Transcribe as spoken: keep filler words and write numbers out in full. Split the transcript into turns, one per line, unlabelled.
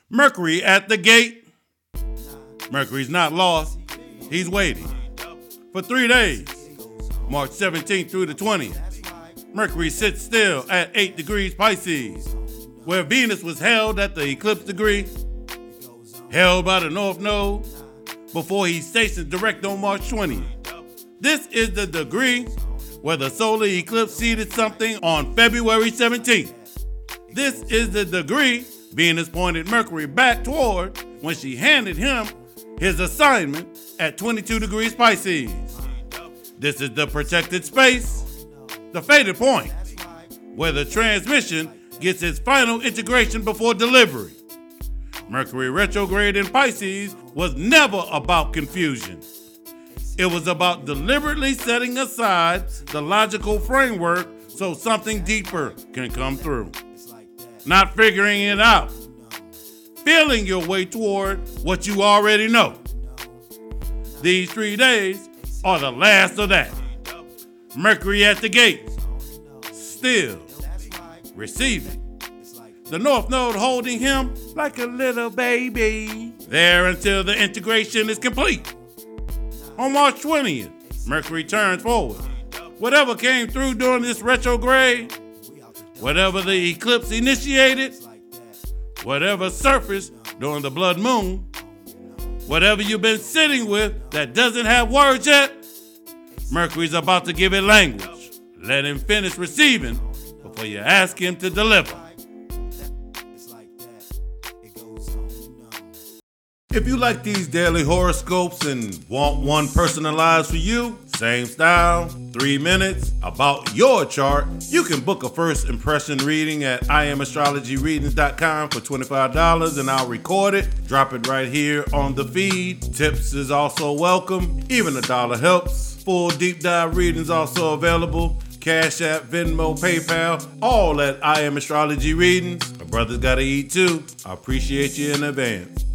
Mercury at the gate. Mercury's not lost. He's waiting. For three days, March seventeenth through the twentieth, Mercury sits still at eight degrees Pisces, where Venus was held at the eclipse degree, held by the North Node, before he stations direct on March twentieth. This is the degree where the solar eclipse seeded something on February seventeenth. This is the degree Venus pointed Mercury back toward when she handed him his assignment at twenty-two degrees Pisces. This is the protected space, the fated point, where the transmission gets its final integration before delivery. Mercury retrograde in Pisces was never about confusion. It was about deliberately setting aside the logical framework so something deeper can come through. Not figuring it out. Feeling your way toward what you already know. These three days are the last of that. Mercury at the gate. Still receiving. The North Node holding him like a little baby. There until the integration is complete. On March twentieth, Mercury turns forward. Whatever came through during this retrograde, whatever the eclipse initiated, whatever surfaced during the blood moon, whatever you've been sitting with that doesn't have words yet, Mercury's about to give it language. Let him finish receiving before you ask him to deliver. If you like these daily horoscopes and want one personalized for you, same style, three minutes, about your chart, you can book a first impression reading at I am astrology readings dot com for twenty-five dollars and I'll record it, drop it right here on the feed. Tips is also welcome, even a dollar helps. Full deep dive readings also available. Cash App, Venmo, PayPal, all at I Am Astrology Readings. My brother's gotta eat too. I appreciate you in advance.